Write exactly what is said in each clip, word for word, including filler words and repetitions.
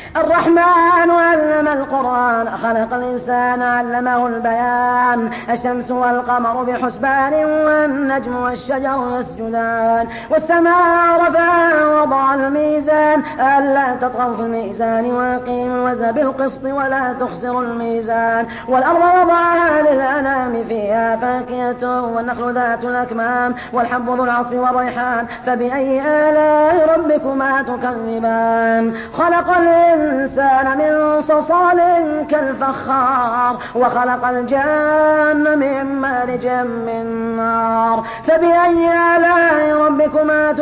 الرحمن علم القرآن خلق الإنسان علمه البيان الشمس والقمر بحسبان والنجم والشجر يسجدان والسماء رفعها ووضع الميزان ألا تطغوا في الميزان وأقيموا الوزن بالقسط ولا تخسروا الميزان والأرض وضعها للأنام فيها فاكهة والنخل ذات الأكمام والحب ذو العصف والريحان فبأي آلاء ربكما تكذبان خلق الإنسان من صلصال كالفخار وخلق الجان من مارج من نار فبأي آلاء ربكما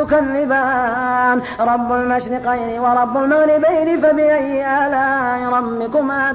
تكذبان رب المشرقين ورب المغربين فبأي آلاء ربكما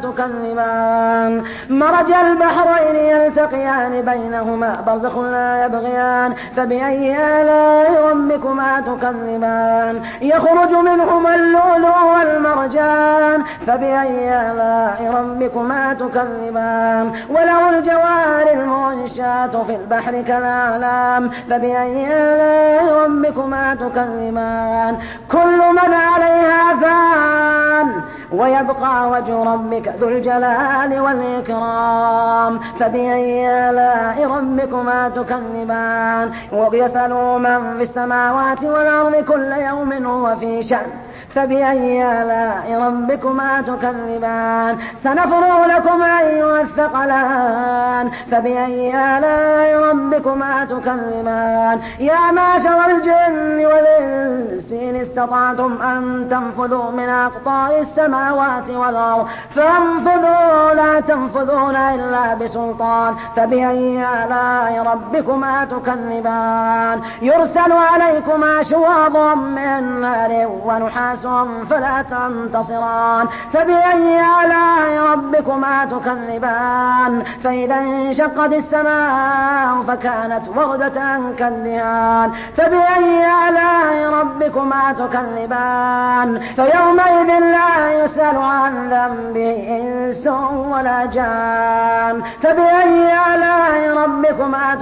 تكذبان مرج البحرين يلتقيان بينهما برزخ لا يبغيان فبأي آلاء ربكما تكذبان يخرج منهما اللؤلؤ والمرجان فبأي آلاء ربكما تكذبان وله الجوار المنشآت في البحر كالأعلام فبأي آلاء ربكما تكذبان كل من عليها فان ويبقى وجه ربك ذو الجلال والإكرام فبأي آلاء ربكما تكذبان ويسأل من في السماوات والأرض كل يوم هو في شأن فبأي آلاء ربكما تكذبان سنفرغ لكم أيها الثقلان فبأي آلاء ربكما تكذبان يا معشر الجن والإنس إن استطعتم أن تنفذوا من أقطار السماوات والأرض فانفذوا لا تنفذون إلا بسلطان فبأي آلاء ربكما تكذبان يرسل عليكما شواظ من نار ونحاس فلا تنتصران فبأي آلاء ربكما تكذبان فإذا انشقت السماء فكانت وردة كالدهان فبأي آلاء ربكما تكذبان فيومئذ لا يسأل عن ذنبه إنس ولا جان فبأي آلاء ربكما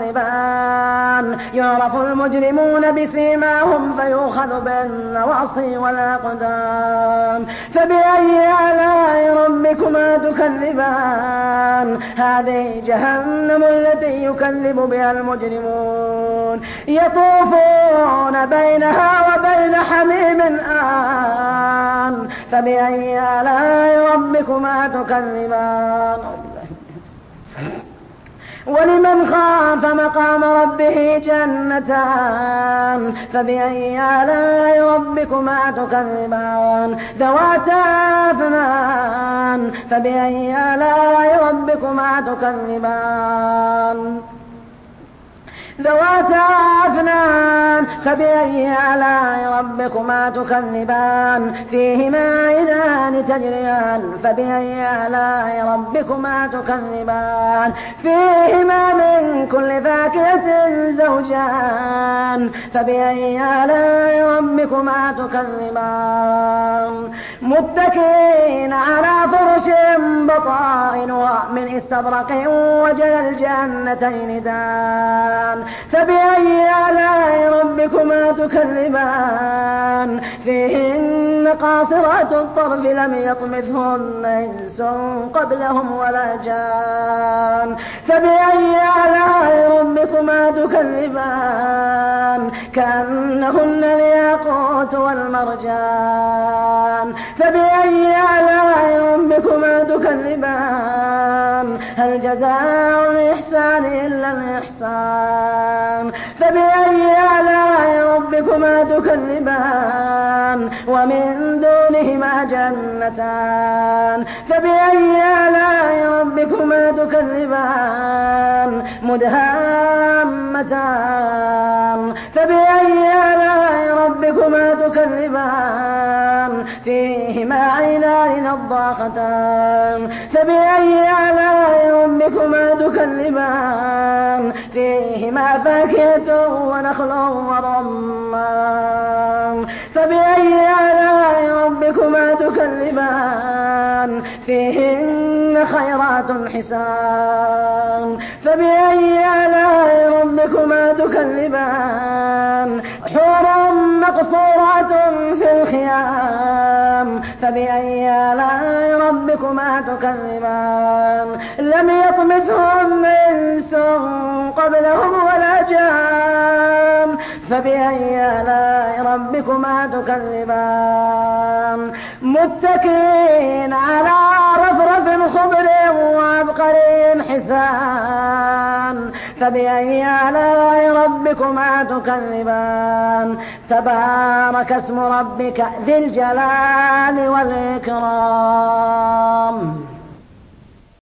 تكذبان يعرف المجرمون بسيماهم فيؤخذ بالنواصي والأقدام فبأي آلاء ربكما تكذبان هذه جهنم التي يكذب بها المجرمون يطوفون بينها وبين حميم آن فبأي آلاء ربكما تكذبان ولمن خاف مقام ربه جنتان فبأي آلاء ربكما تكذبان ذواتا أفنان فبأي آلاء ربكما تكذبان ذواتا أفنان فبأي آلاء ربكما تكذبان فيهما عينان تجريان فبأي آلاء ربكما تكذبان فيهما من كل فاكهة زوجان فبأي آلاء ربكما تكذبان متكئين على فرش بطائنها من استبرق وجنى الجنتين دان فبأي آلاء ربكما تكذبان فيهن قاصرات الطرف لم يطمثهن إنس قبلهم ولا جان فبأي آلاء ربكما تكذبان كأنهن الياقوت والمرجان فبأي آلاء ربكما تكذبان هل جزاء الإحسان إلا الإحسان فبأي آلاء ربكما تكذبان ومن دونهما جنتان فبأي آلاء ربكما تكذبان مدهامتان فبأي آلاء ربكما تكذبان فيهما عينان نضاختان فبأي آلاء ربكما تكذبان فيهما فاكهة ونخل ورمان فبأي آلاء ربكما تكذبان فيهن خيرات حسان فبأي آلاء ربكما تكذبان حور مقصورات في الخيام فبأي آلاء ربكما تكذبان لم يطمثهم إنس قبلهم ولا جان فبأي آلاء ربكما تكذبان متكئين على رفرف خضر وعبقري حسان فبأي آلاء ربكما تكذبان تبارك اسم ربك ذي الجلال والإكرام.